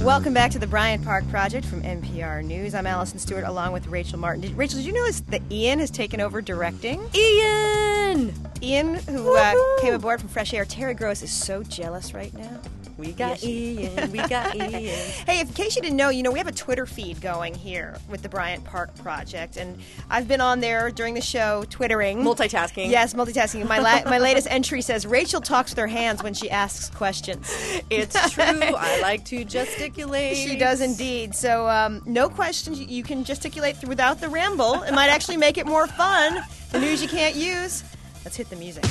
Welcome back to the Bryant Park Project from NPR News. I'm Allison Stewart along with Rachel Martin. Rachel, did you know that Ian has taken over directing? Ian, who came aboard from Fresh Air. Terry Gross is so jealous right now. We got Ian. Hey, in case you didn't know, we have a Twitter feed going here with the Bryant Park Project, and I've been on there during the show twittering. Multitasking. Yes, multitasking. My latest entry says, Rachel talks with her hands when she asks questions. It's true. I like to gesticulate. She does indeed. So no questions. You can gesticulate without the ramble. It might actually make it more fun. The news you can't use. Let's hit the music.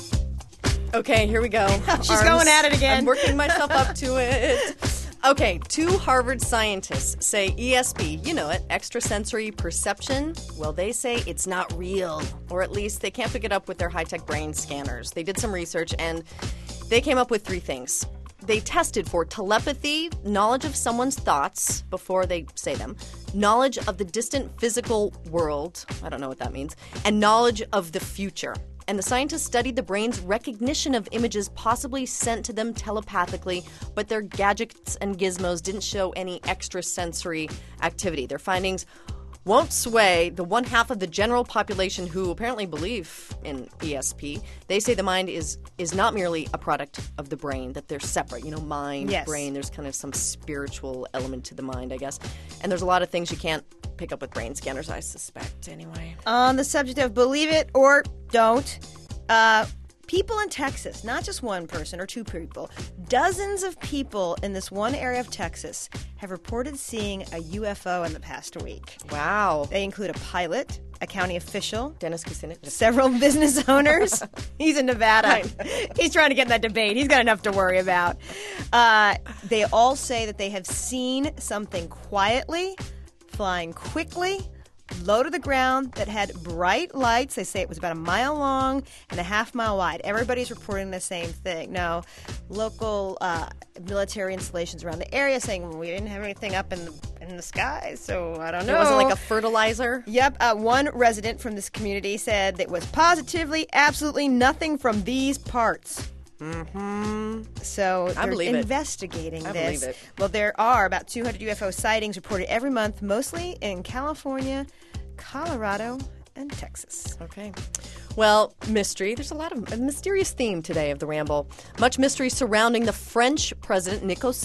Okay, here we go. She's going at it again. I'm working myself up to it. Okay, 2 Harvard scientists say ESP, you know it, extrasensory perception, well, they say it's not real, or at least they can't pick it up with their high-tech brain scanners. They did some research, and they came up with 3 things. They tested for telepathy, knowledge of someone's thoughts before they say them, knowledge of the distant physical world, I don't know what that means, and knowledge of the future. And the scientists studied the brain's recognition of images possibly sent to them telepathically, but their gadgets and gizmos didn't show any extrasensory activity. Their findings won't sway the 1/2 of the general population who apparently believe in ESP. They say the mind is not merely a product of the brain, that they're separate. Mind, yes. Brain, there's kind of some spiritual element to the mind, I guess. And there's a lot of things you can't pick up with brain scanners, I suspect, anyway. On the subject of believe it or don't, people in Texas, not just one person or 2 people, dozens of people in this one area of Texas have reported seeing a UFO in the past week. Wow. They include a pilot, a county official, Dennis Kucinich, several business owners. He's in Nevada. He's trying to get in that debate. He's got enough to worry about. They all say that they have seen something quietly, flying quickly, low to the ground, that had bright lights. They say it was about 1 mile long and 1/2 mile wide. Everybody's reporting the same thing. No, local military installations around the area saying, well, we didn't have anything up in the sky, so I don't know. It wasn't like a fertilizer? Yep. One resident from this community said it was positively, absolutely nothing from these parts. Mm-hmm. So they're investigating this. I believe it. Well, there are about 200 UFO sightings reported every month, mostly in California, Colorado, and Texas. Okay. Well, mystery. There's a mysterious theme today of the Ramble. Much mystery surrounding the French president Nicolas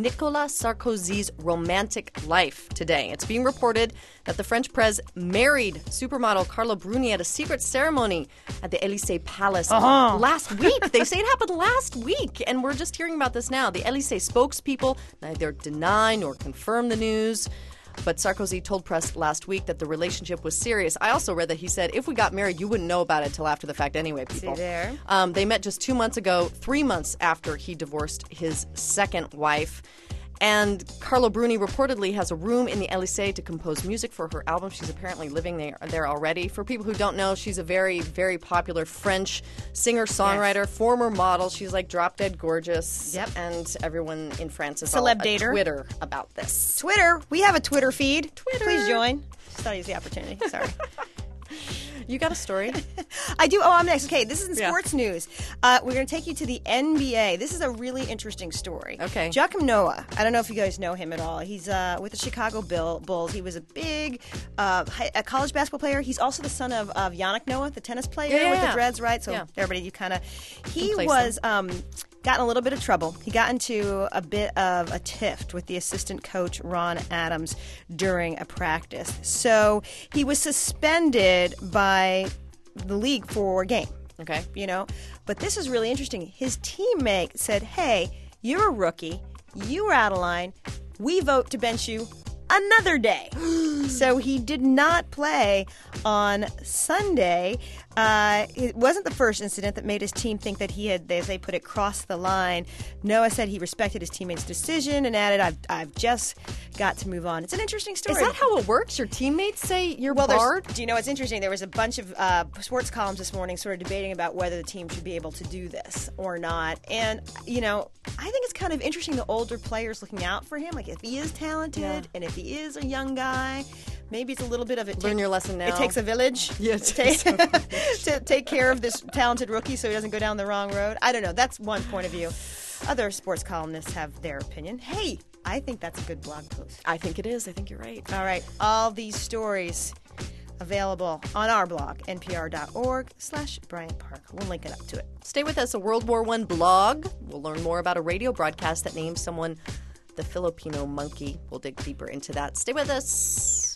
Sarkozy's romantic life today. It's being reported that the French prez married supermodel Carla Bruni at a secret ceremony at the Élysée Palace last week. They say it happened last week, and we're just hearing about this now. The Élysée spokespeople neither deny nor confirm the news. But Sarkozy told press last week that the relationship was serious. I also read that he said, if we got married, you wouldn't know about it till after the fact anyway, people. See there? They met just 2 months ago, 3 months after he divorced his second wife. And Carla Bruni reportedly has a room in the Élysée to compose music for her album. She's apparently living there already. For people who don't know, she's a very, very popular French singer-songwriter, yes. Former model. She's like drop-dead gorgeous. Yep. And everyone in France is Celeb all dater. Twitter about this. Twitter. We have a Twitter feed. Twitter. Please join. Just thought I'd use the opportunity. Sorry. You got a story? I do. Oh, I'm next. Okay, this is in sports news. We're going to take you to the NBA. This is a really interesting story. Okay. Joakim Noah. I don't know if you guys know him at all. He's with the Chicago Bulls. He was a big a college basketball player. He's also the son of Yannick Noah, the tennis player with the dreads, right? So everybody, you kind of... He was... got in a little bit of trouble. He got into a bit of a tiff with the assistant coach, Ron Adams, during a practice. So he was suspended by the league for a game. Okay. But this is really interesting. His teammate said, hey, you're a rookie. You were out of line. We vote to bench you another day. So he did not play on Sunday. It wasn't the first incident that made his team think that he had, as they put it, crossed the line. Noah said he respected his teammate's decision and added, I've just got to move on. It's an interesting story. Is that how it works? Your teammates say you're barred? Do you know what's interesting? There was a bunch of sports columns this morning sort of debating about whether the team should be able to do this or not. And, I think it's kind of interesting the older players looking out for him. Like, if he is talented and if he is a young guy, maybe it's a little bit of it. Learn your lesson now. It takes a village to take care of this talented rookie so he doesn't go down the wrong road. I don't know. That's one point of view. Other sports columnists have their opinion. Hey, I think that's a good blog post. I think it is. I think you're right. All right. All these stories available on our blog, npr.org/Bryant Park. We'll link it up to it. Stay with us, a World War I blog. We'll learn more about a radio broadcast that names someone the Filipino monkey. We'll dig deeper into that. Stay with us.